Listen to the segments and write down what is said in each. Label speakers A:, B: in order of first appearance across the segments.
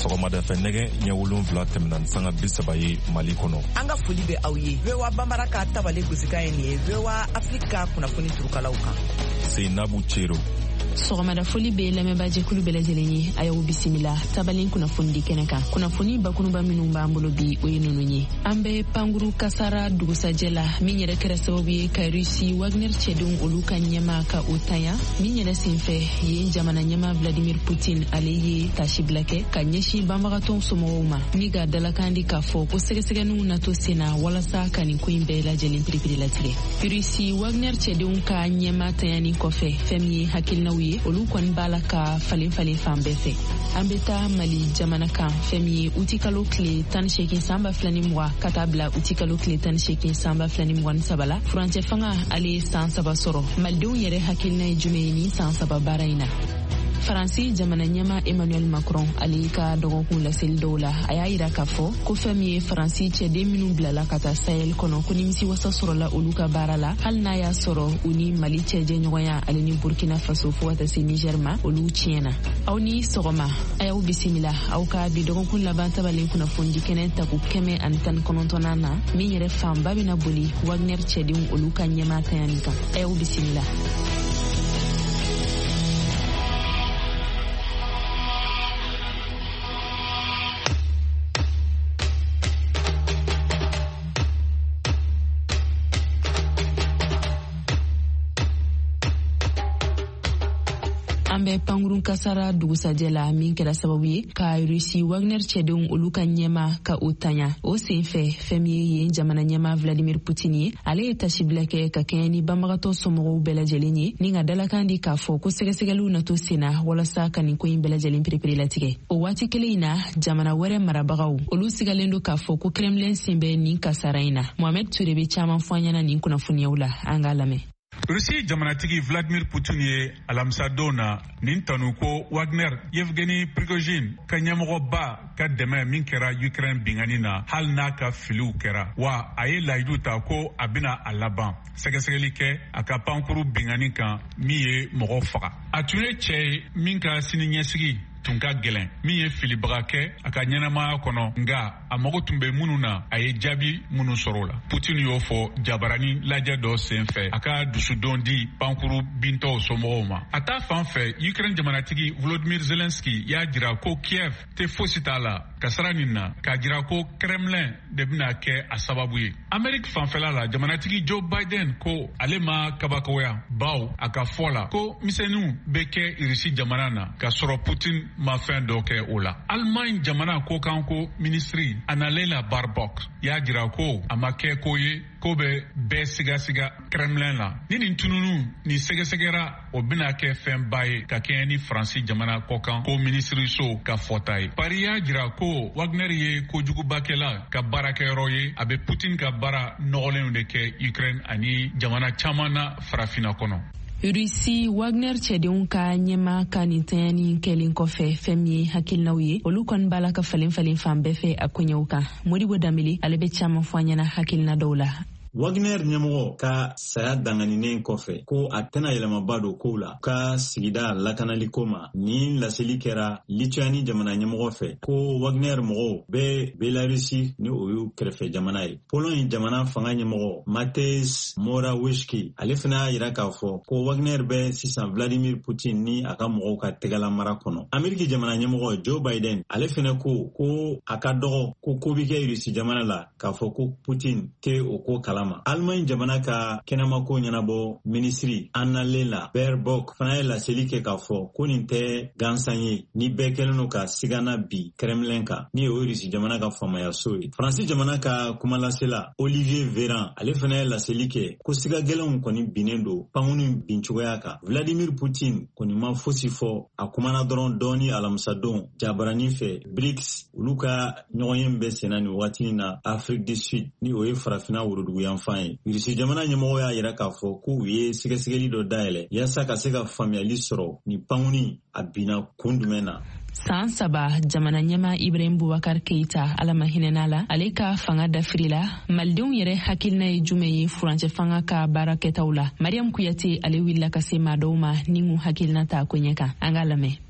A: sɔgɔmada fɛ nɛgɛ ɲɛ 7 tɛmɛna sanga 30 ye Mali kɔnɔ.
B: An ka foli bɛ aw ye. VOA Bambara ka tabale gosika ye nin ye. VOA Afrika kunnafoni turukalaw kan.
A: Seinabu Cero.
C: Sɔgɔmada foli bɛ lamɛnbaa jɛkulu bɛɛ lajɛlen ye. A y'aw bisimila tabalen kunnafoni di kɛnɛ kan. Kunnafoni bakuruba minnu b'an bolo bi o ye ninnu ye. An bɛ Panguru Kasara dugusajɛ la min yɛrɛ kɛra sababu ye ka Rusi Wagner cɛdenw olu ka ɲɛma ka o tanya min yɛrɛ senfɛ yen jamana ɲɛma Vladimir Putin ale ye tasi bila kɛ ka ɲɛsin banbagatɔw somɔgɔw ma ni ka dalakan di k'a fɔ ko sɛgɛsɛgɛninw na to sen na walasa ka nin ko in bɛɛ lajɛlen piripiri latigɛ. Rusi Wagner cɛdenw ka ɲɛma tanyani kɔfɛ fɛn min ye hakilinaw ye olu kɔni b'a la ka falen fan bɛɛ fɛ. An bɛ taa Mali jamana kan fɛn min ye uti kalo tile 18 san 2020 ka taa bila uti kalo tile 18 san 2023 la furancɛ fanga ale ye san 3 sɔrɔ. Malidenw yɛrɛ hakilina ye jumɛn ye ni san 3 baara in na? Faransi jamana ɲɛma Emmanuel Macron ale ka dɔgɔkun laseli dɔw la a y'a yira k'a fɔ ko fɛn min ye Faransi cɛden minnu bilala ka taa Sahel kɔnɔ ko nimisi wasa sɔrɔla olu ka baara la hali n'a y'a sɔrɔ u ni Mali cɛjɛɲɔgɔnya ale ni Burkina Faso fo ka taa se Niger ma olu tiɲɛna. Aw ni sɔgɔma a y'aw bisimila aw ka bi dɔgɔkun laban tabalen kunnafoni di kɛnɛ taku 119 na min yɛrɛ fanba bɛna boli Wagner cɛdenw olu ka ɲɛma tanyani kan. A y'aw bisimila. An bɛ Pangurun Kasara dugusajɛ la min kɛra sababu ye ka Rusi Wagner cɛdenw olu ka ɲɛma ka o tanya o senfɛ fɛn min ye yen jamana ɲɛma Vladimir Putin ye ale ye tasi bila kɛ ka kɛɲɛ ni banbagatɔ somɔgɔw bɛɛ lajɛlen ye ni ka dalakan di k'a fɔ ko sɛgɛsɛgɛliw na to sen na walasa ka nin ko in bɛɛ lajɛlen piripiri latigɛ. O waati kelen in na jamana wɛrɛ marabagaw olu sigalen don k'a fɔ ko Kremlin sen bɛ nin kasara in na. Mohamed Touré bɛ caman fɔ an ɲɛna nin kunnafoniyaw la an k'a lamɛn.
D: Rusi jamanatigi Vladimir Putin ye alamisa don na nin tanu ko Wagner Yevgeny Prigozhin ka ɲɛmɔgɔba ka dɛmɛ min kɛra Ukraine bingani na hali n'a ka filiw kɛra wa a ye layidu ta ko a bɛna a laban sɛgɛsɛgɛli kɛ a ka pankuru bingani kan min ye mɔgɔ faga. A tun ye cɛ ye min ka siniɲɛsigi tun ka gɛlɛn min ye filibaga kɛ a ka ɲɛnamaya kɔnɔ nga a mago tun bɛ minnu na a ye jaabi minnu sɔrɔ o la. Putin y'o fɔ jabarani lajɛ dɔ senfɛ a ka dusudon di pankuru bintɔw somɔgɔw ma. A ta fan fɛ Ukraine jamanatigi Volodymyr Zelensky y'a jira ko Kiev tɛ fosi t'a la kasara nin na k'a jira ko Kremlin de bɛna kɛ a sababu ye. Amerika fanfɛla la jamanatigi Joe Biden ko ale ma kabakoya baw a ka fɔ la ko misɛnninw bɛ kɛ Rusi jamana na ka sɔrɔ Putin ma fɛn dɔ kɛ o la. Allemagne jamana ko kan ko ministri Annalena Baerbock y'a jira ko a ma kɛ ko ye ko bɛ bɛɛ sigasiga Kremlin la. Ni nin tununu ni sɛgɛsɛgɛra o bɛna kɛ fɛn ba ye ka kɛɲɛ ni Faransi jamana kɔkan ko ministri so ka fɔta ye. Paris y'a jira ko Wagner ye kojugubakɛla ka baarakɛyɔrɔ ye a bɛ Putin ka baara nɔgɔlenw de kɛ Ukraine ani jamana caman na farafina kɔnɔ.
C: Rusi Wagner cɛdenw ka ɲɛma ka nin tanyani kɛlen kɔfɛ fɛn min ye hakilinaw ye olu kɔni b'a la ka falen fan bɛɛ fɛ a koɲɛw kan. Modibo Dambele ale bɛ caman fɔ an ɲɛna hakilina dɔw la.
E: Wagner ɲɛmɔgɔ ka saya danganinen kɔfɛ ko a tɛna yɛlɛmaba don kow la ka sigida lakanaliko ma ni laseli kɛra Lituanie jamana ɲɛmɔgɔ fɛ ko Wagner mɔgɔw bɛ Belarusi ni o y'u kɛrɛfɛ jamana ye. Pologne jamana fanga ɲɛmɔgɔ Mateusz Morawiecki ale fana y'a jira k'a fɔ ko Wagner bɛ sisan Vladimir Putin ni a ka mɔgɔw ka tɛgɛla mara kɔnɔ. Amerika jamana ɲɛmɔgɔ Joe Biden ale fana ko a ka dɔgɔ ko bi kɛ Rusi jamana la k'a fɔ ko Putin tɛ o ko kala. Allemagne jamana ka kɛnɛmako ɲɛnabɔ ministri Annalena Baerbock fana ye laseli kɛ k'a fɔ ko nin tɛ gansan ye ni bɛɛ kɛlen don ka sigana bi Kremlin kan ni o Rusi jamana ka faamayaso ye. Faransi jamana ka kumalasela Olivier Véran ale fana ye laseli kɛ ko siga gɛlɛnw kɔni binnen don pankunu bincogoya kan. Vladimir Putin kɔni ma fosi fɔ a kumana dɔrɔn dɔɔni alamisadon jabarani fɛ BRICS olu ka ɲɔgɔnye bɛ senna ni waati na Afrique du Sud ni o ye farafina woroduguyan fan ye. Rusi jamana ɲɛmɔgɔ y'a yira k'a fɔ ko u ye sɛgɛsɛgɛli dɔ dayɛlɛ yaasa ka se ka faamuyali sɔrɔ ni pankuni a binna kun jumɛn na.
C: San 3 jamana ɲɛma Ibrahim Boubacar Keita ala ma hinɛna la ale ka fanga dafiri la malidenw yɛrɛ hakilina ye jumɛn ye furancɛ fanga ka baara kɛtaw la. Mariam Kuyate ale wulila ka se maa dɔw ma ni mun hakilina ta ko ɲɛ kan an ka lamɛn.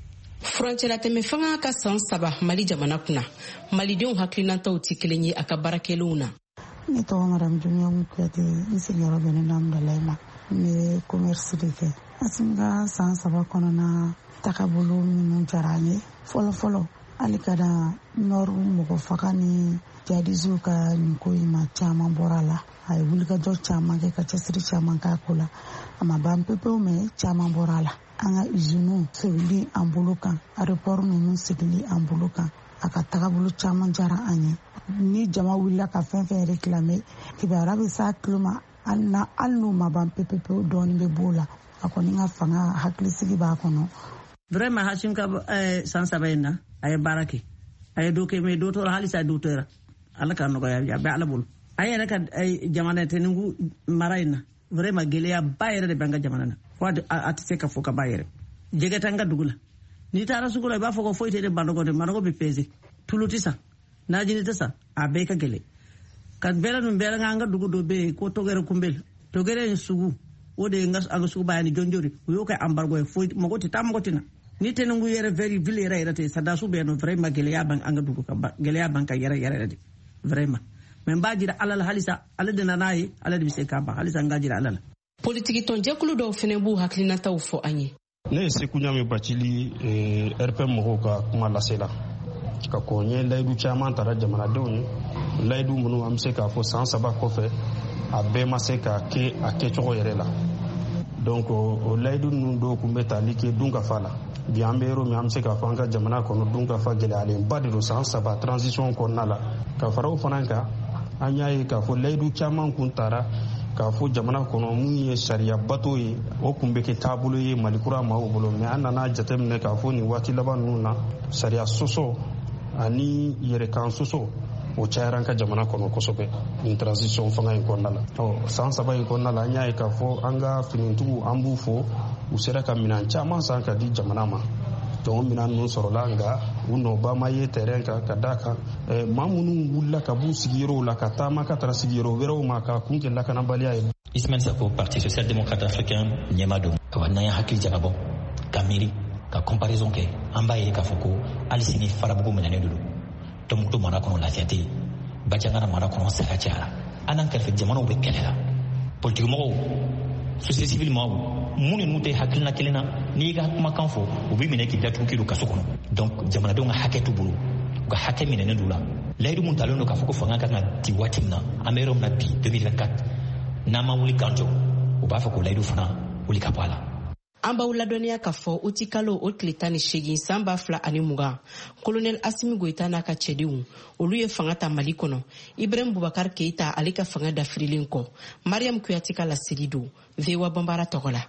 F: furancɛla tɛmɛ fanga ka san 3 Mali jamana kunna malidenw haklinantaw ti kelen ye a ka barakelenw na.
G: Ne tɔgɔ Madame Junior Kuyate, n sigiyɔrɔ bɛnnen don Amudalayi ma. N bɛ commerce de kɛ. Asin ka san 3 kɔnɔna tagabolo minnu diyara n ye. Fɔlɔfɔlɔ hali ka da Nord mɔgɔ faga ni jihadistiw ka nin ko in ma caman bɔra la. A ye wulikajɔ caman kɛ ka cɛsiri caman k'a ko la. A ma ban pepewu mɛ caman bɔra la. An ka usines sigili an bolo kan, aéroport ninnu sigili an bolo kan. A ka tagabolo caman diyara an ye. Ni jama wulila ka fɛn fɛn réclamer kibaruya bɛ s'a tulo ma hali n'u ma ban pepewu dɔɔnin bɛ b'o la. A kɔni ka fanga hakilisigi b'a kɔnɔ.
H: Vraiment Hashim ka san 3 in na a ye baara kɛ. A ye dɔ kɛ mais dɔ tora hali sa dɔ tora. Ala ka nɔgɔya a bɛ Ala bolo. A yɛrɛ ka jamana tɛninku mara in na vraiment gɛlɛya ba yɛrɛ de bɛ an ka jamana na. Fo a tɛ se ka fɔ ka ba yɛrɛ. Jɛgɛ t'an ka dugu la. N'i taara sugu la i b'a fɔ ko foyi tɛ Banɔgɔ de Banɔgɔ bɛ peser. Tulu tɛ san. Najini tɛ san. A bɛɛ ka gɛlɛn. Ka bɛɛ nun bɛɛ an ka dugu dɔ bɛ yen ko Togɛrɛ Kunbɛli. Togɛrɛ in sugu o de ye an ka sugu ba ye ni jɔnjɔri. O y'o kɛ embargo ye foyi mɔgɔ tɛ taa mɔgɔ tɛ na. Ni tɛninku yɛrɛ ville yɛrɛ tɛ sadasu bɛ yen nɔ vraiment gɛlɛya ban an ka dugu kan gɛlɛya ban ka yɛrɛ de vraiment. Mais b'a jira Ala la halisa ale de nana ye ale de bɛ se k'a ban halisa n ka jira Ala la.
F: Politiki tɔnjɛkulu dɔw fɛnɛ b'u haklinataw fɔ an ye.
I: Ne ye Seku Ɲame Bacili RPM mɔgɔw ka kuma lasela ka kɔn ye layidu caman tara jamanadenw ye layidu minnu an bɛ se k'a fɔ san 3 kɔfɛ a bɛɛ ma se ka kɛ a kɛcogo yɛrɛ la. Donc o layidu ninnu dɔw tun bɛ tali kɛ dunkafa la. Bi an bɛ yɔrɔ min an bɛ se k'a fɔ an ka jamana kɔnɔ dunkafa gɛlɛyalenba de don san 3 transition kɔnɔna la. Ka fara o fana kan an y'a ye k'a fɔ layidu caman kun taara k'a fɔ jamana kɔnɔ mun ye sariya bato ye o kun bɛ kɛ taabolo ye Malikura maaw bolo mais an nana jateminɛ k'a fɔ nin waati laban ninnu na sariya sɔsɔ ani yɛrɛkan sɔsɔ o cayara an ka jamana kɔnɔ kosɛbɛ nin transition fanga in kɔnɔna la. San 3 in kɔnɔna la an y'a ye k'a fɔ an ka finitigiw an b'u fo u sera ka minɛn caman san ka di jamana ma. Donc minɛn ninnu sɔrɔla nka u nɔba ma ye terrain kan ka d'a kan maa minnu wulila ka b'u sigiyɔrɔw la ka taama ka taara sigiyɔrɔ wɛrɛw ma ka kun kɛ lakanabaliya ye.
J: Ismail Sako Parti social-démocrate africain ɲɛma don wa n'an ye hakili jagabɔ ka miiri ka comparaison kɛ an b'a ye k'a fɔ ko hali sini farabugu minɛnen don Tombouctou mara kɔnɔ lafiya tɛ yen Bajangara mara kɔnɔ saga cayara an n'an kɛrɛfɛ jamanaw bɛ kɛlɛ la politique mɔgɔw société civile mɔgɔw mun n'u tɛ hakilina kelen na n'i y'i ka kumakan fɔ u bɛ minɛ k'i datugu k'i don kaso kɔnɔ donc jamanadenw ka hakɛ t'u bolo u ka hakɛ minɛnen d'u la layidu mun talen don k'a fɔ ko fanga kan ka di waati min na an bɛ yɔrɔ min na bi 2024 n'an ma wuli k'an jɔ u b'a fɔ ko layidu fana wuli ka bɔ a la.
F: An b'aw ladɔnniya k'a fɔ o ti kalo o tile 18 san 2020 Colonel Assimi Goïta n'a ka cɛdenw olu ye fanga ta Mali kɔnɔ. Ibrahim Boubacar Keïta ale ka fanga dafirilen kɔ. Mariam Kuyate ka laseli don VOA Bambara tɔgɔ la.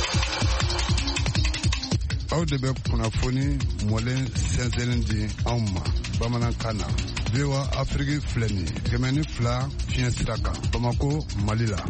K: Aw de bɛ kunnafoni mɔlen sɛnsɛnlen di anw ma bamanankan na. VOA Afrique filɛ nin ye 102 fiɲɛ sira kan Bamako Mali la.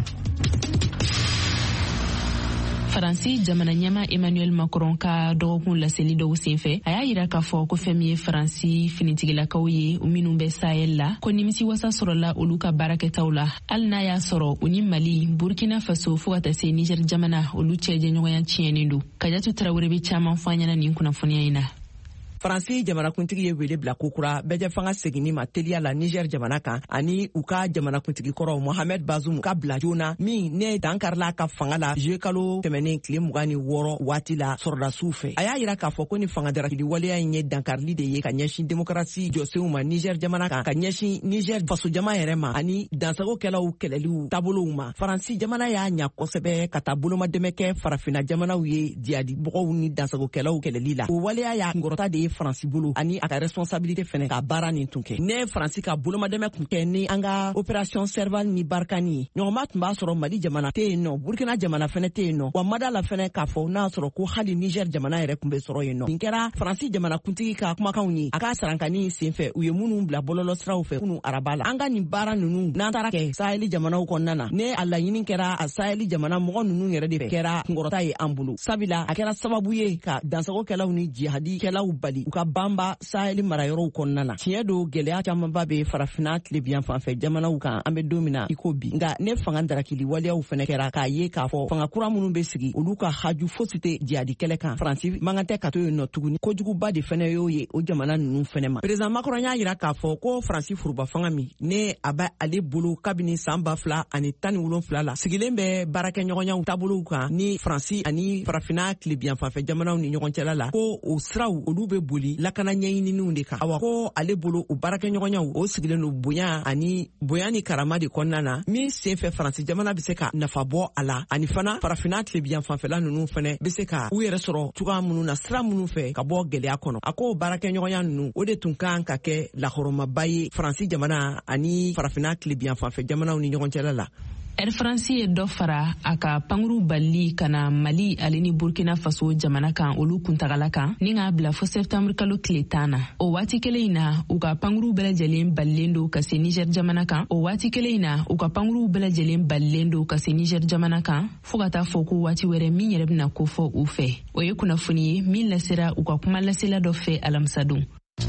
C: Faransi jamana ɲɛma Emmanuel Macron ka dɔgɔkun laseli dɔw senfɛ a y'a yira k'a fɔ ko fɛn min ye Faransi finitigilakaw ye minnu bɛ Sahel la ko nimisi wasa sɔrɔla olu ka baarakɛtaw la hali n'a y'a sɔrɔ u ni Mali Burkina Faso fo ka taa se Niger jamana olu cɛ jɛɲɔgɔnya tiɲɛnen don. Kajatu Tarawele bɛ caman fɔ an ɲɛna nin kunnafoniya in na.
B: Faransi jamanakuntigi ye wele bila kokura bɛɛ fanga seginni ma teliya la Niger jamana kan ani u ka jamanakuntigi kɔrɔ Mohamed Bazoum ka bila joona min ne dankarila ka fanga la kalo tɛmɛnen tile 26 waati la sɔrɔdasiw fɛ. A y'a yira k'a fɔ ko ni fanga darakili waleya in ye dankarili de ye ka ɲɛsin démocratie jɔsenw ma Niger jamana kan ka ɲɛsin Niger faso jama yɛrɛ ma ani dansagokɛlaw kɛlɛliw taabolow ma. Faransi jamana y'a ɲa kosɛbɛ ka taa bolomadɛmɛ kɛ farafina jamanaw ye jihadimɔgɔw ni dansagokɛlaw kɛlɛli la. O waleya y'a ngɔrɔta de ye Faransi bolo ani a ka responsabilité fɛnɛ ka baara nin tun kɛ. Ne Faransi ka bolomadɛmɛ kun kɛ ni an ka opération Serval ni Barkani ɲɔgɔnma tun b'a sɔrɔ Mali jamana tɛ yen nɔ Burkina jamana fɛnɛ tɛ yen nɔ wa mada la fɛnɛ k'a fɔ n'a sɔrɔ ko hali Niger jamana yɛrɛ kun bɛ sɔrɔ yen nɔ. Nin kɛra Faransi jamanakuntigi ka kumakanw ye a ka sarankani senfɛ u ye minnu bila bɔlɔlɔsiraw fɛ kunu araba la. An ka nin baara ninnu n'an taara kɛ Sahel jamanaw kɔnɔna na ne a laɲini kɛra a Sahel jamana mɔgɔ ninnu yɛrɛ de fɛ kɛra kunkɔrɔta ye an bolo sabila a kɛra sababu ye ka dansagokɛlaw ni jihadikɛlaw bali bali u ka banba saheli marayɔrɔw kɔnɔna na. Tiɲɛ do gwɛlɛya camanba be farafina tilebiyan fanfɛ jamanaw kan an be don min na i ko bi. Nga ne fanga darakili waleyaw fɛnɛ kɛra k'a ye k'a fɔ fanga kura minnu be sigi olu ka haju fosi tɛ jihadi kɛlɛ kan. Faransi man kan tɛ ka to yen nɔ tuguni. Kojuguba de fɛnɛ y'o ye o jamana ninnu fɛnɛ ma. Président Macron y'a yira k'a fɔ ko Faransi furuba fanga min ne a bɛ ale bolo kabini san 2017 la sigilen bɛ baarakɛɲɔgɔnyaw taabolow kan ni Faransi ani farafina tilebiyan fanfɛ jamanaw ni ɲɔgɔn cɛla la ko o siraw olu be boli lakana ɲɛɲinininw de kan. Awa ko ale bolo o baarakɛɲɔgɔnyaw o sigilen do bonya ni karama de kɔnɔna na min senfɛ Faransi jamana be se ka nafa bɔ a la ani fana farafina tilebiyan fanfɛla ninnu fɛnɛ be se ka u yɛrɛ sɔrɔ cogoya minnu na sira minnu fɛ ka bɔ gwɛlɛya kɔnɔ. A ko baarakɛɲɔgɔnya ninnu o de tun kan ka kɛ lahɔrɔmaba ye Faransi jamana ani farafina tilebiyan fanfɛ jamanaw ni ɲɔgɔn cɛla la.
C: Air France ye dɔ fara a ka pankuru bali kana Mali ale ni Burkina Faso jamana kan olu kuntagala kan ni k'a bila fo septembre kalo tile 10 na. O waati kelen in na u ka pankuru bɛɛ lajɛlen balilen do ka se Niger jamana kan. O waati kelen in na u ka pankuru bɛɛ lajɛlen balilen do ka se Niger jamana kan fo ka taa fɔ ko waati wɛrɛ min yɛrɛ bɛna ko fɔ u fɛ. O ye kunnafoni ye min lasera u ka kuma lasela dɔ fɛ alamisa don.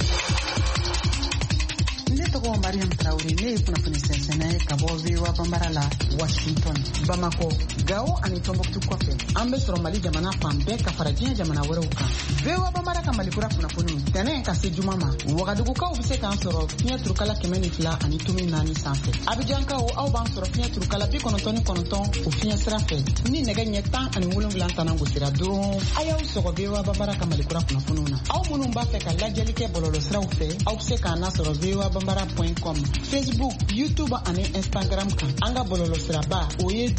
L: Mariam Traoré ne ye kunnafoni sɛnsɛnna ye ka bɔ VOA Bambara la Washington. Bamako, Gao ani Tombouctou kɔfɛ an be sɔrɔ Mali jamana fan bɛɛ ka fara diɲɛ jamana wɛrɛw kan. VOA Bambara ka Malikura kunnafoni tɛnɛ ka se juma ma. Wagadugukaw be se k'an sɔrɔ fiɲɛ turukala 102 ani 4 sanfɛ. Abidjankaw aw b'an sɔrɔ fiɲɛ turukala 99 o fiɲɛ sira fɛ. Ni nɛgɛ ɲɛ 10 ani 7 tana gosira dɔrɔn a y'aw sɔgɔ VOA Bambara ka Malikura kunnafoniw na. Aw minnu b'a fɛ ka lajɛli kɛ bɔlɔlɔsiraw fɛ aw be se k'an lasɔrɔ voabambara.com, Facebook, YouTube ani Instagram kan. An ka bɔlɔlɔsiraba o ye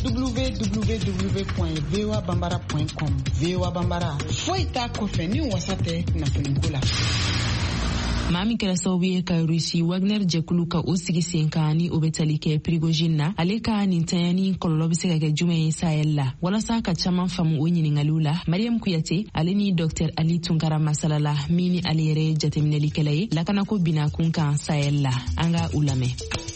L: www.voabambara.com. VOA Bambara foyi t'a kɔfɛ ni wasa tɛ kunnafoniko la.
C: Maa min kɛra sababu ye ka Rusi Wagner jɛkulu ka o sigi sen kan ni o bɛ tali kɛ Prigozhin na ale ka nin tanyani kɔlɔlɔ bɛ se ka kɛ jumɛn ye Sahel la. Walasa ka caman faamu o ɲininkaliw la, Mariam Kuyate ale ni Dr Ali Tunkara masalala min ni ale yɛrɛ jateminɛlikɛla ye lakanako binakun kan Sahel la. An ka u lamɛn.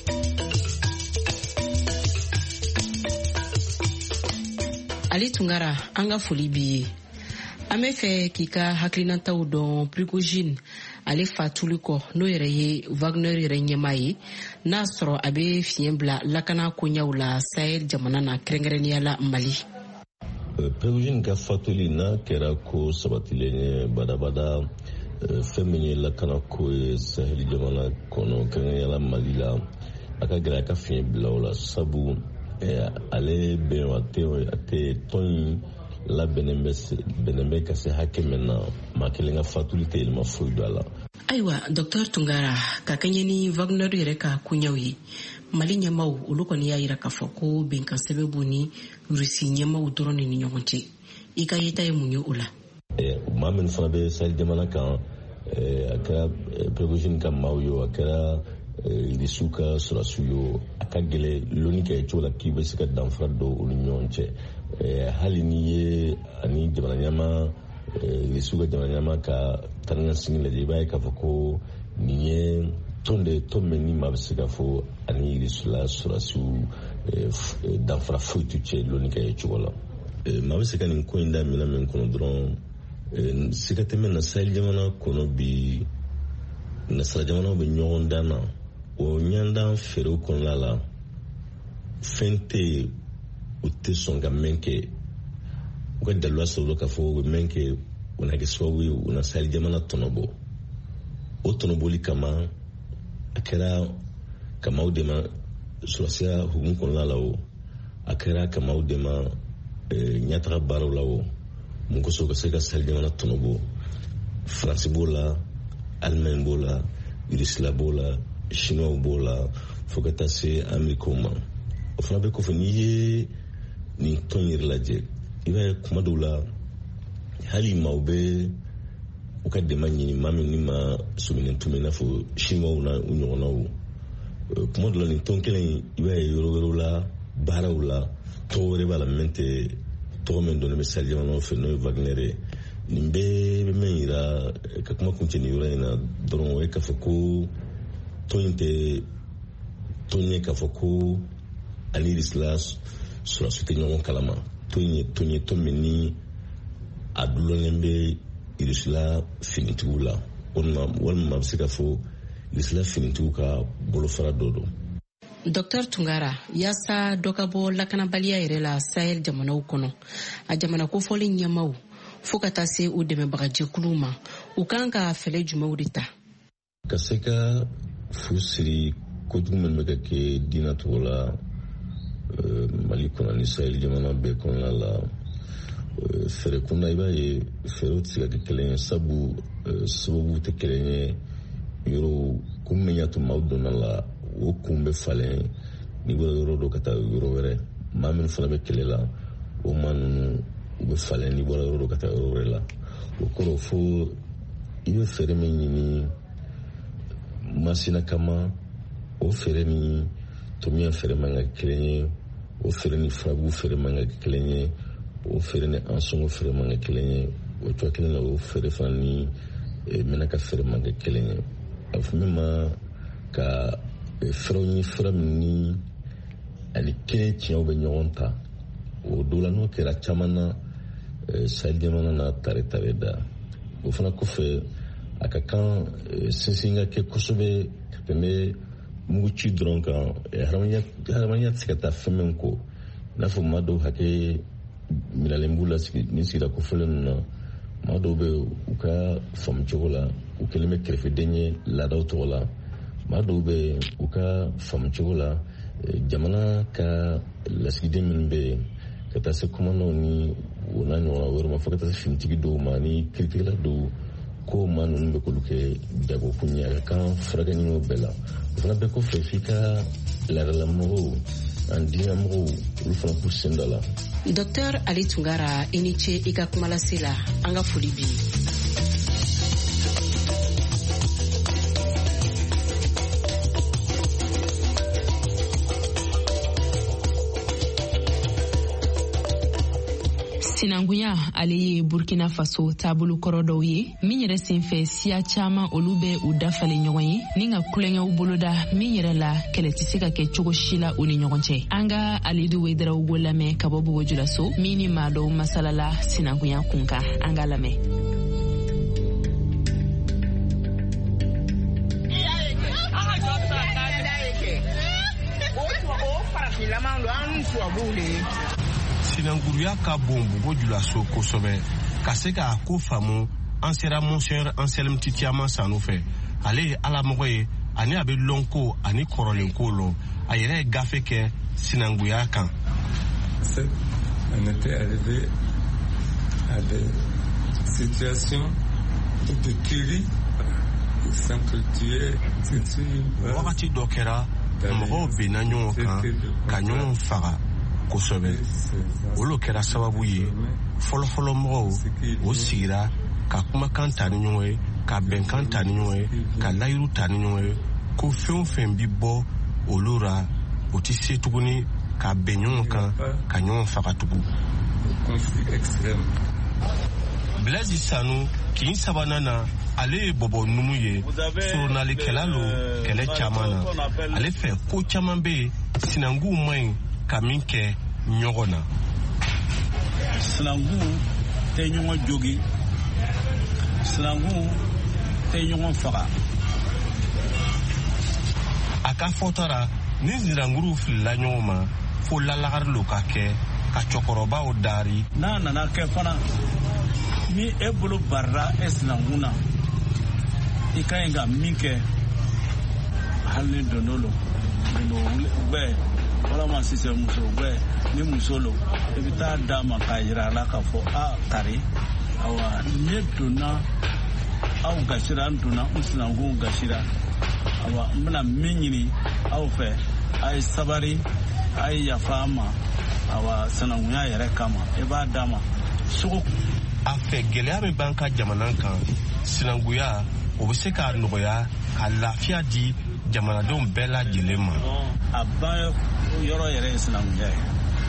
F: Ali Tunkara, an ka foli b'i ye. An bɛ fɛ k'i ka hakilinataw dɔn Prigozhin ale fatuli kɔ n'o yɛrɛ ye Wagner yɛrɛ ɲɛmaa ye n'a sɔrɔ a bɛ fiɲɛ bila lakana koɲɛw la Sahel jamana na kɛrɛnkɛrɛnnenya la Mali.
M: Prigozhin ka fatuli n'a kɛra ko sabatilen ye badabada fɛn min ye lakana ko ye Sahel jamana kɔnɔ kɛrɛnkɛrɛnnenya la Mali la a ka gɛlɛ a ka fiɲɛ bila o la sabu ale bɛn a tɛ tɔn labɛnnen bɛ ka se hakɛ min na maa kelen ka fatuli tɛ yɛlɛma foyi don a la.
F: Ayiwa Dr Tunkara, ka kɛɲɛ ni Wagner yɛrɛ ka koɲɛw ye Mali ɲɛmaw olu kɔni y'a yira k'a fɔ ko bɛnkan sɛbɛn b'u ni Rusi ɲɛmaw dɔrɔn ni ɲɔgɔn cɛ. I ka yeta ye mun ye o la?
M: Maa min fana bɛ Sahel jamana kan a kɛra Prigozhin ka maaw ye a kɛra Irisiw ka sɔrɔsiw ye a ka gɛlɛ loni kɛ cogo la k'i bɛ se ka danfara don olu ɲɔgɔn cɛ. Hali n'i ye ani jamana ɲɛmaa Irisiw ka jamana ɲɛmaa ka taanika sigi lajɛ i b'a ye k'a fɔ ko nin ye tɔn min ni maa bɛ se ka fɔ ani Irisiw la sɔrɔsiw danfara foyi t'u cɛ loni kɛ cogo la. Maa bɛ se ka nin ko in da minɛn min kɔnɔ dɔrɔn siga tɛmɛ na Sahel jamana kɔnɔ bi nasara jamanaw bɛ ɲɔgɔn dan na o ɲɔgɔndan feerew kɔnɔna la fɛn tɛ yen u tɛ sɔn ka mɛn kɛ u ka daliluya sɔrɔ k'a fɔ u bɛ mɛn kɛ u na kɛ sababu ye u na Sahel jamana tɔnɔbɔ o tɔnɔbɔli kama a kɛra ka maaw dɛmɛ sɔrɔsiya hukumu kɔnɔna la o a kɛra ka maaw dɛmɛ ɲɛtaga baaraw la o mun kosɔn u ka se ka Sahel jamana tɔnɔbɔ Faransi b'o la Allemagne b'o la Irisila b'o la Chinois b'o la fo ka taa se Amerikaw ma o fana bɛ kɔfɛ n'i ye nin tɔn yɛrɛ lajɛ i b'a ye kuma dɔw la hali maaw bɛ u ka dɛmɛ ɲini maa min ni ma sɔminen tun bɛ i n'a fɔ Chinois na u ɲɔgɔnnaw kuma dɔw la nin tɔn kelen i b'a ye yɔrɔ wɛrɛw la baaraw la tɔgɔ wɛrɛ b'a la min tɛ tɔgɔ min dɔnnen bɛ Sahel jamanaw fɛ n'o ye Wagner ye nin bɛɛ bɛ min yira ka kuma kuncɛ nin yɔrɔ in na dɔrɔn o ye k'a fɔ ko tɔn in tɛ tɔn ye k'a fɔ ko ani Irisila sɔrɔsiw tɛ ɲɔgɔn kalama tɔn ye tɔn min ni a dulonlen bɛ irisila finitigiw la walima a bɛ se ka fɔ irisila finitigiw ka bolofara dɔ don.
F: Dr Tungara yaasa dɔ ka bɔ lakanabaliya yɛrɛ la Sahel jamanaw kɔnɔ a jamana kofɔli ɲɛmaw fo ka taa se u dɛmɛbagajɛkuluw ma u kan ka fɛlɛ jumɛnw de ta.
M: Ka se ka fu siri kojugu min bɛ ka kɛ diinɛ tɔgɔ la Mali kɔnɔ ni Sahel jamana bɛɛ kɔnɔna la fɛrɛ kunda i b'a ye fɛrɛw tɛ se ka kɛ kelen ye sabu sababu tɛ kelen ye yɔrɔ kun min y'a to maaw donna la o kun bɛ falen n'i bɔra yɔrɔ dɔ ka taa yɔrɔ wɛrɛ maa minnu fana bɛ kɛlɛ la o maa ninnu u bɛ falen n'i bɔra yɔrɔ dɔ ka taa yɔrɔ wɛrɛ la o kɔrɔ fo i bɛ fɛrɛ min ɲini masina kama o fɛrɛ ni tomiya fɛrɛ man ka kelen ye o fɛrɛ ni furabu fɛrɛ man ka kelen ye o fɛrɛ ni ansɔngɔ fɛrɛ man ka kelen ye o cogoya kelen na o fɛrɛ fana ni mɛnaka fɛrɛ man ka kelen ye a fɔ min ma ka fɛrɛw ɲini fɛrɛ min ni ani kelen tiɲɛw bɛ ɲɔgɔn ta o dɔw la n'o kɛra caman na Sahel jamana na tare da o fana kɔfɛ a ka kan sinsin ka kɛ kosɛbɛ ka tɛmɛ mugu ci dɔrɔn kan hadamadenya tɛ se ka taa fɛn min kɔ i n'a fɔ maa dɔw hakɛ minalen b'u la ni sigida kofɔlen ninnu na maa dɔw bɛ u ka faamu cogo la u kɛlen bɛ kɛrɛfɛden ye laadaw tɔgɔ la maa dɔw bɛ u ka faamu cogo la jamana ka lasigiden minnu bɛ yen ka taa se kɔmandaw ni o n'a ɲɔgɔnna wɛrɛ ma fo ka taa se finitigi dɔw ma ni kiritigɛla dɔw ko maa ninnu bɛ k'olu kɛ jagokun ye a ka kan furakɛ ɲumanw bɛɛ la o fana bɛɛ kɔfɛ f'i ka laadalamɔgɔw ani diinɛmɔgɔw olu fana k'u sen dɔ la.
F: Dr Ali Tungara i ni ce i ka kumalase la an ka foli bi.
C: Sinangunya ale ye Burkina Faso taabolo kɔrɔ dɔw ye min yɛrɛ senfɛ siya caman olu bɛ u dafalen ɲɔgɔn ye ni ka kulonkɛw boloda min yɛrɛ la kɛlɛ tɛ se ka kɛ cogo si la u ni ɲɔgɔn cɛ. An ka Alidu Wederawogo lamɛn ka bɔ Bogojulaso min ni maa dɔw masalala sinangunya kun kan an ka lamɛn.
N: Sinanguruya ka bon Bogojulaso kosɛbɛ ka se ka ko faamu an sera Monseigneur Anselme Titiama Sanu fɛ ale ye alamɔgɔ ye ani a bɛ lɔnko ani kɔrɔlenko lɔn a yɛrɛ ye gafe kɛ sinanguya kan.
O: On était arrivé à des situations de tuerie s'entretuer.
N: Wagati dɔ kɛra mɔgɔw benna ɲɔgɔn kan ka ɲɔgɔn faga kosɛbɛ olu kɛra sababu ye fɔlɔfɔlɔ mɔgɔw o sigira ka kumakan ta ni ɲɔgɔn ye ka bɛnkan ta ni ɲɔgɔn ye ka layiru ta ni ɲɔgɔn ye ko fɛn o fɛn bi bɔ olu ra o tɛ se tuguni ka bɛn ɲɔgɔn kan ka ɲɔgɔn faga tugun. Blaise Sanu kin sabanan na ale ye bɔbɔ numu ye soronalikɛla lo kɛlɛ caman na ale fɛ ko caman bɛ yen sinanguw man ɲi ka min kɛ ɲɔgɔn na.
P: Sinanguw tɛ ɲɔgɔn jogi sinanguw tɛ ɲɔgɔn faga.
N: A ka fɔtɔ la ni sinanguruw filila ɲɔgɔn ma fo lalagari lo ka kɛ ka cɛkɔrɔbaw dari.
P: N'a nana kɛ fana ni e bolo barira e sinankun na i ka ɲi ka min kɛ hali ni dondo lo bɛɛ walama sisan muso bɛɛ ni muso lo i bɛ taa d'a ma k'a yira a la k'a fɔ a kari awa ne donna aw gasira n donna n sinankun gasira awa n bɛna min ɲini aw fɛ a ye sabari a ye yafa an ma awa sinankunya yɛrɛ kama i b'a d'a ma sogo.
N: A fɛ gɛlɛya min b'an ka jamana kan sinanguya o bɛ se k'a nɔgɔya ka lafiya di jamanadenw bɛɛ lajɛlen ma.
P: A ban yɔrɔ yɛrɛ ye sinankunya ye.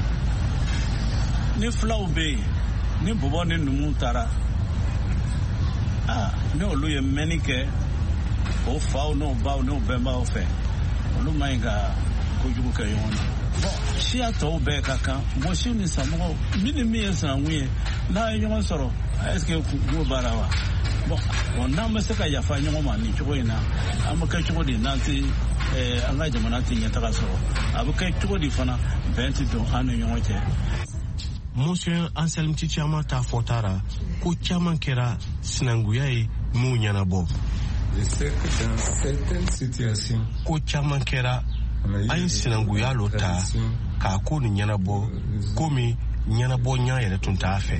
P: Ni filaw bɛ yen ni bɔbɔ ni numu taara ni olu ye mɛnni kɛ o faw n'o baw n'o bɛnbaw fɛ olu man ɲi ka kojugu kɛ ɲɔgɔn na. Siya tɔw bɛɛ ka kan mɔsiw ni samɔgɔw min ni min ye sinankun ye n'a ye ɲɔgɔn sɔrɔ est-ce que vous barawa bon n'a ma se ka yafa ɲɔgɔn ma ni cogo in na an bɛ kɛ cogo di n'an tɛ an ka jamana tɛ ɲɛtaga sɔrɔ a bɛ kɛ cogo di fana bɛn tɛ don an ni ɲɔgɔn cɛ.
N: Monsieur Anselme Tichama ta fɔtara ko caman kɛra sinanguya ye mun ɲɛnabɔ. Ko caman kɛra an ye sinanguya lo ta k'a ko ni ɲɛnabɔ komi ɲɛnabɔ ɲa yɛrɛ tun t'a fɛ.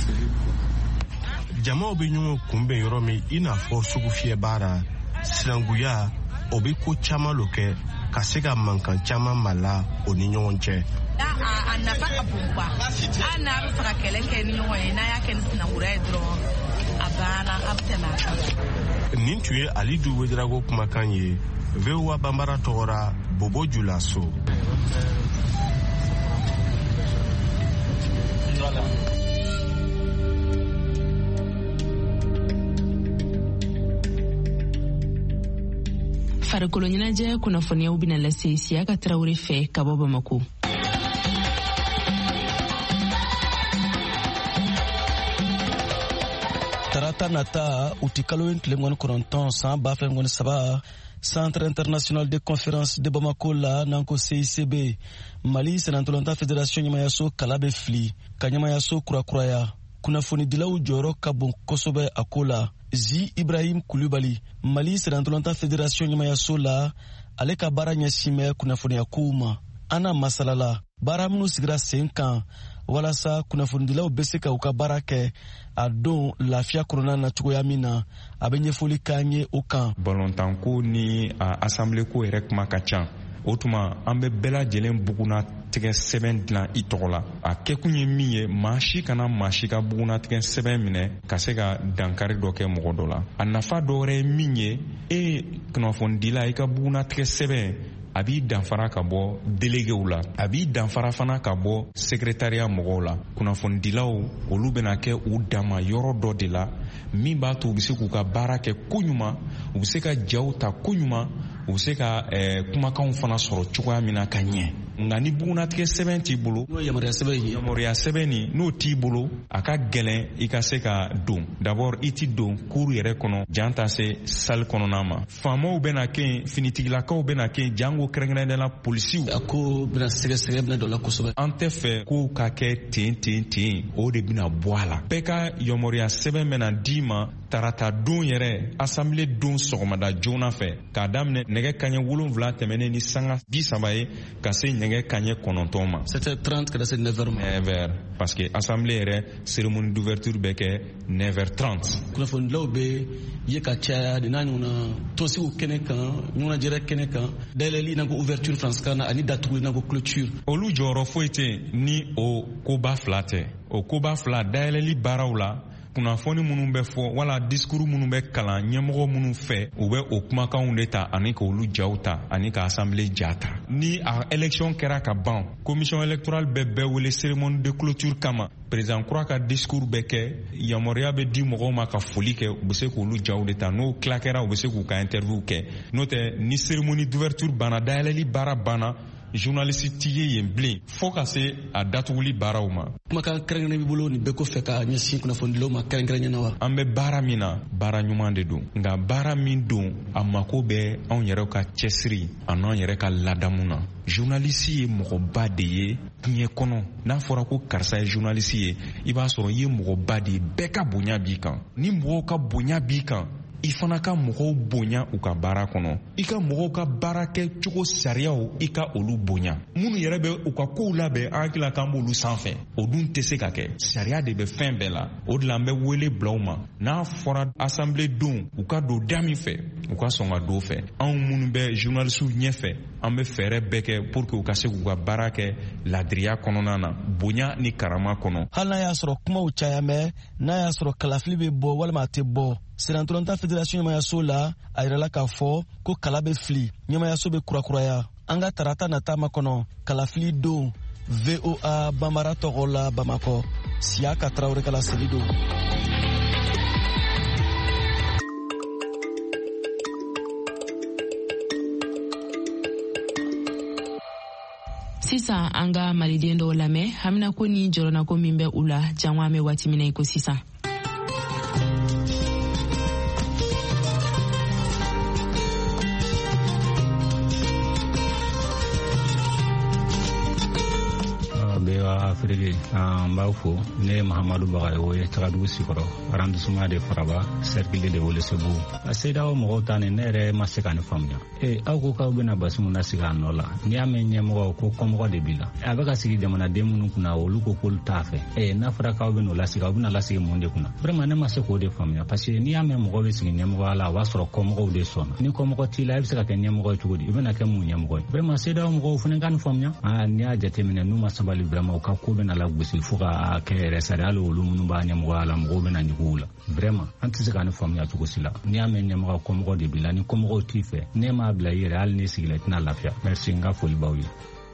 N: Jamaw bɛ ɲɔgɔn kunbɛn yɔrɔ min i n'a fɔ sugu fiyɛ baara sinanguya o bɛ ko caman lo kɛ ka se ka mankan caman mala o ni ɲɔgɔn cɛ.
Q: A nafa ka bon quoi an n'a bɛ fɛ ka kɛlɛ kɛ ni ɲɔgɔn ye n'a y'a kɛ ni sinankunya ye dɔrɔn a banna a bɛ tɛmɛ a kan. Nin
N: tun ye Alidu Wederago kumakan ye VOA Bambara tɔgɔra Bobo Julaso.
C: Farikolo ɲɛnajɛ kunnafoniyaw bɛna lase Siyaka Tarawele fɛ ka bɔ Bamako.
R: Tarata nata uti kalo tile 19 san 2017 Centre international de conférence de Bamako la nanko CICB Mali Senatolanta Fédération Ɲamayaso kala bɛ fili ka Ɲamayaso kurakuraya kunnafoni dilaw jɔyɔrɔ ka bon kosɛbɛ a ko la. Zi Ibrahim Kulubali Mali Senatolanta Fédération Ɲamayaso la ale ka baara ɲɛsin bɛ kunnafoniya kow ma. Ana masalala baara minnu sigira sen kan walasa kunnafonidilaw bɛ se ka u ka baara kɛ a don lafiya kɔnɔna na cogoya min na a bɛ ɲɛfɔli k'an ye o kan.
S: Balontanko ni assemblée ko yɛrɛ kuma ka ca o tuma an bɛ bɛɛ lajɛlen buguna tigɛ sɛbɛn dilan i tɔgɔ la a kɛkun ye min ye maa si kana maa si ka buguna tigɛ sɛbɛn minɛ ka se ka dankari dɔ kɛ mɔgɔ dɔ la a nafa dɔ wɛrɛ ye min ye kunnafonidila i ka buguna tigɛ sɛbɛn a b'i danfara ka bɔ déléguéw la a b'i danfara fana ka bɔ secrétariat mɔgɔw la kunnafonidilaw olu bɛna kɛ u dama yɔrɔ dɔ de la min b'a to u bɛ se k'u ka baara kɛ koɲuman u bɛ se ka jaw ta koɲuman u bɛ se ka kumakanw fana sɔrɔ cogoya min na ka ɲɛ nka ni bugunatigɛ sɛbɛn t'i bolo yamaruya sɛbɛn nin n'o t'i bolo a ka gɛlɛn i ka se ka don d'abord i ti don cour yɛrɛ kɔnɔ jan ta se salle kɔnɔna ma faamaw bɛna kɛ yen finitigilakaw bɛna kɛ yen jango kɛrɛnkɛrɛnnen la polisiw a ko bɛna sɛgɛsɛgɛ bɛna dɔ la kosɛbɛ an tɛ fɛ kow ka kɛ ten o de bɛna bɔ a la bɛɛ ka yamaruya sɛbɛn bɛna d'i ma tarata don yɛrɛ assemblée don sɔgɔmada joona fɛ k'a daminɛ nɛgɛ kaɲɛ 7 tɛmɛnen ni sanga 30 ye ka se nɛgɛ kaɲɛ 9 ma 7h30 ka se 9h parce que assemblée yɛrɛ cérémonie d'ouverture bɛ kɛ 9h30
R: kunnafonidilaw bɛ ye ka caya de n'a ɲɔgɔnna tɔnsigiw kɛnɛ kan ɲɔgɔnnajɛrɛ kɛnɛ kan dayɛlɛli i n'a ko ouverture faransikan na ani datuguli i n'a ko clôture
S: olu jɔyɔrɔ foyi tɛ ni o koba fila tɛ o koba fila dayɛlɛli baaraw la kunnafoni minnu bɛ fɔ wala discours minnu bɛ kalan ɲɛmɔgɔ minnu fɛ u bɛ o kumakanw de ta ani k'olu jaw ta ani ka assemblée ja ta ni a élection kɛra ka ban commission électorale bɛɛ wele cérémonie de clôture kama président kura ka discours bɛ kɛ yamaruya bɛ di mɔgɔw ma ka foli kɛ u bɛ se k'olu jaw de ta n'o tila kɛra u bɛ se k'u ka interview kɛ n'o tɛ ni cérémonie d'ouverture banna dayɛlɛli baara banna journaliste ti ye yen bilen fo ka se a datuguli baaraw ma.
R: Kumakan kɛrɛnkɛrɛnnen b'i bolo nin bɛɛ kɔfɛ ka ɲɛsin kunnafonidilaw ma kɛrɛnkɛrɛnnen na wa.
S: An bɛ baara min na baara ɲuman de don nka baara min don a mako bɛ anw yɛrɛ ka cɛsiri a n'an yɛrɛ ka ladamu na. Journaliste ye mɔgɔba de ye diɲɛ kɔnɔ n'a fɔra ko karisa ye journaliste ye i b'a sɔrɔ i ye mɔgɔba de ye bɛɛ ka bonya b'i kan ni mɔgɔw ka bonya b'i kan i fana ka mɔgɔw bonya u ka baara kɔnɔ i ka mɔgɔw ka baara kɛ cogo sariyaw i ka olu bonya minnu yɛrɛ bɛ u ka kow labɛn an hakili la k'an b'olu sanfɛ o dun tɛ se ka kɛ sariya de bɛ fɛn bɛɛ la o de la an bɛ wele bila u ma n'a fɔra assemblée don u ka don da min fɛ u ka sɔn ka don fɛ anw minnu bɛ journalistes ɲɛfɛ an bɛ fɛɛrɛ bɛɛ kɛ pour que u ka se k'u ka baara kɛ ladiriya kɔnɔna na bonya ni karama kɔnɔ.
R: hali n'a y'a sɔrɔ kumaw caya mɛ n'a y'a sɔrɔ kalafili bɛ bɔ walima a tɛ bɔ Senatolanta Fédération Ɲamayaso la a yirala k'a fɔ ko kala bɛ fili Ɲamayaso bɛ kurakuraya an ka tarata nata ma kɔnɔ kalafili don VOA Bambara tɔgɔ la Bamakɔ Siyaka Tarawele ka laseli don.
C: Sisan an ka maliden dɔw lamɛn hamina ko ni jɔrɔna ko min bɛ u la jango an bɛ waati min na i ko sisan.
T: Afrique mbafo ne Mahamadou Bagayo ye tagadu sikoro arrondissement de Faraba cercle de Wolesebu aseda o mo tane nere masekane famnya aw ko ka bena basmu nasiga nola ni amenye mo ko komo de bila abaka sigi jamana demunu kuna olu ko kol tafe na fara ka beno lasiga bena lasiga monde kuna vraiment ne maseko de famnya parce que ni ame mo be sigi nyemo ala wasoro komo de sona ni komo ko tila ibsaka ke nyemo ko tugudi ibena ke mu nyemo ko vraiment seda o mo fune kan famnya ni aja temene numa sabali vraiment ka ko bena la gusi fuka ke resare alo olu munu ba nyemo ala mo bena nyugula vraiment anti sika ne famnya tugusila ni ame nyemo ko mo de bila ni komo ko tife ne ma bla yere al ni sigila tina lafia merci nga foli bawi.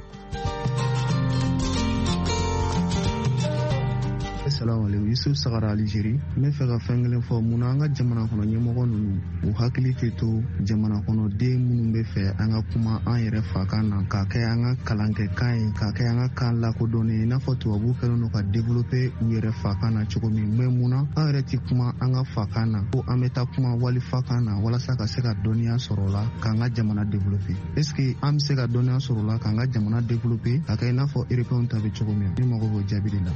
U: Assalamu alaikum Yusuf Sagara Algérie me fɛ ka fɛn kelen fɔ mun an ka jamana kɔnɔ ɲɛmɔgɔ ninnu u hakili tɛ to jamana kɔnɔ den minnu bɛ fɛ an ka kuma an yɛrɛ fakan na ka kɛ an ka kalankɛkan ye ka kɛ an ka kan lakodɔnnen i n'a fɔ tubabuw kɛlen don ka développer u yɛrɛ fakan na cogo min mais mun na an yɛrɛ tɛ kuma an ka fakan na ko an bɛ taa kuma wali fakan na walasa ka se ka dɔnniya sɔrɔ o la k'an ka jamana développer est ce que an bɛ se ka dɔnniya sɔrɔ o la k'an ka jamana développer ka kɛ i n'a fɔ européens ta bɛ cogo min ni mago b'o jaabi de la.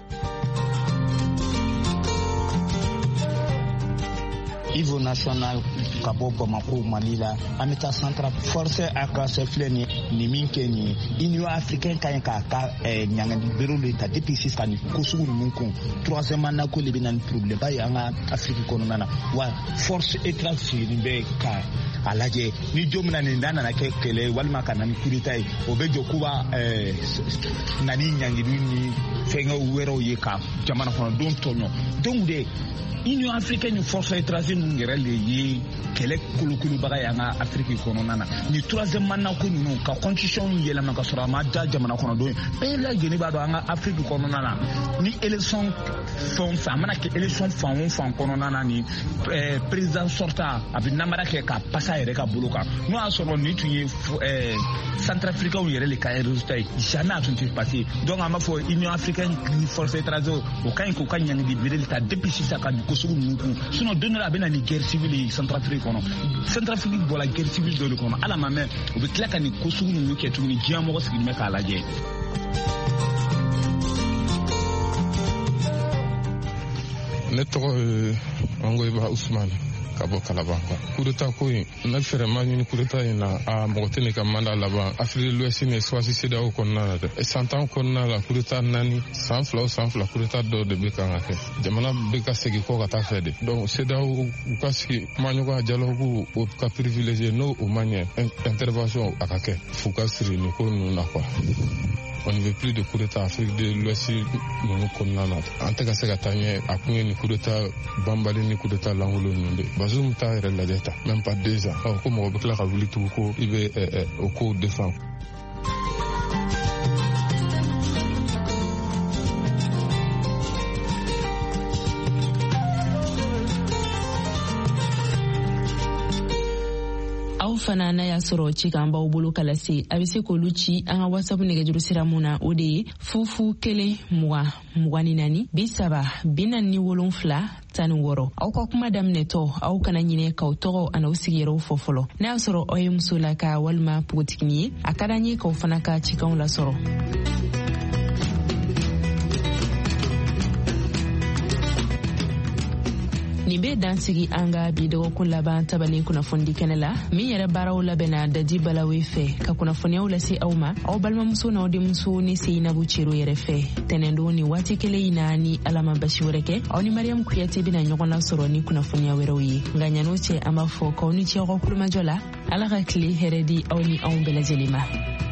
V: Niveau national ka bɔ Bamako Mali la an bɛ taa central force a ka filɛ ni min kɛ ni Union africaine ka ɲi k'a ka ɲangani berew de ta depuis sisan ni ko sugu ninnu kun troisième mandat ko de bɛ na ni problème ba ye an ka Afrique kɔnɔna na wa force étrangère sigilen bɛ ka a lajɛ ni jo min na nin da nana kɛ kɛlɛ walima ka na ni coup d'état ye o bɛ jɔ k'u b'a na ni ɲangili ni fɛngɛw wɛrɛw ye ka jamana kɔnɔdenw tɔɲɔ donc de Union africaine ni force étrangère ninnu yɛrɛ le ye kɛlɛ kolokolobaga ye an ka Afrique kɔnɔna na ni troisième mandat ko ninnu ka constitution yɛlɛma ka sɔrɔ a ma ja jamana kɔnɔdenw ye bɛɛ lajɛlen b'a dɔn an ka Afrique kɔnɔna na ni élection fɛn o fɛn a mana kɛ élection fan o fan kɔnɔna na ni président sortant a bɛ namara kɛ ka pasa yɛrɛ ka bolo kan n'o y'a sɔrɔ ni tun ye centrafricains yɛrɛ le ka résultat ye jamais a tun tɛ passé donc an b'a fɔ Union africaine ni force étrangère o ka ɲi k'u ka ɲangili bere ta depuis sisan ka ko sugu ninnu kun sinon don dɔ la a bɛ na ni guerre civile ye Centrafrique kɔnɔ Centrafrique bɔra guerre civile dɔ de kɔnɔ ala ma mɛn u bɛ tila ka nin ko sugu ninnu kɛ tuguni diɲɛ mɔgɔ sigilen bɛ k'a lajɛ.
W: Ne tɔgɔ ye Angoyiba Usman ka bɔ Kalaban coup d'état ko in ne fɛrɛ ma ɲini coup d'état in na mɔgɔ tɛ ne ka mandat laban Afrique de l'Ouest ni SOAS CEDEAO kɔnɔna na dɛ san 10 kɔnɔna la coup d'état 4 san 2 o san 2 coup d'état dɔw de bɛ kan ka kɛ jamana bɛ ka segin kɔ ka taa fɛ de donc CEDEAO u ka sigi kumaɲɔgɔn dialogue o ka privilégier n'o o ma ɲɛ intervention a ka kɛ f'u ka siri nin ko ninnu na quoi. On ne veut plus de coup d'état Afrique de l'Ouest ninnu kɔnɔna na an tɛ ka se ka taa ɲɛ a kun ye ni coup d'état banbali ni coup d'état langolo ninnu de Bazoum t'a yɛrɛ lajɛ ta même pas 2 ans ko mɔgɔ bɛ tila ka wuli tugun ko i bɛ o kow défend.
C: fana na y'a sɔrɔ ci k'an b'aw bolo ka lase a bɛ se k'olu ci an ka WhatsApp nɛgɛjuru sira mun na o de ye 00 20 24 40 17 aw ka kuma daminɛtɔ aw kana ɲinɛ k'aw tɔgɔ an'aw sigiyɔrɔw fɔ fɔlɔ n'a y'a sɔrɔ aw ye muso la ka walima pogotigini ye a ka d'an ye k'aw fana ka cikanw lasɔrɔ. Nin bɛ dansigi an ka bi dɔgɔkun laban tabalen kunnafoni kɛnɛ la min yɛrɛ baaraw labɛnna Dadi Balawe fɛ ka kunnafoniyaw lase aw ma aw balimamuso n'aw denmuso ni Seyinabu Cero yɛrɛ fɛ tɛnɛndon ni waati kelen in na ni Ala ma basi wɛrɛ kɛ aw ni Mariam Kuyate bɛna ɲɔgɔn lasɔrɔ ni kunnafoniya wɛrɛw ye nka ɲan'o cɛ an b'a fɔ k'aw ni ce aw ka kulomajɔ la Ala ka tile hɛrɛ di aw ni anw bɛɛ lajɛlen ma.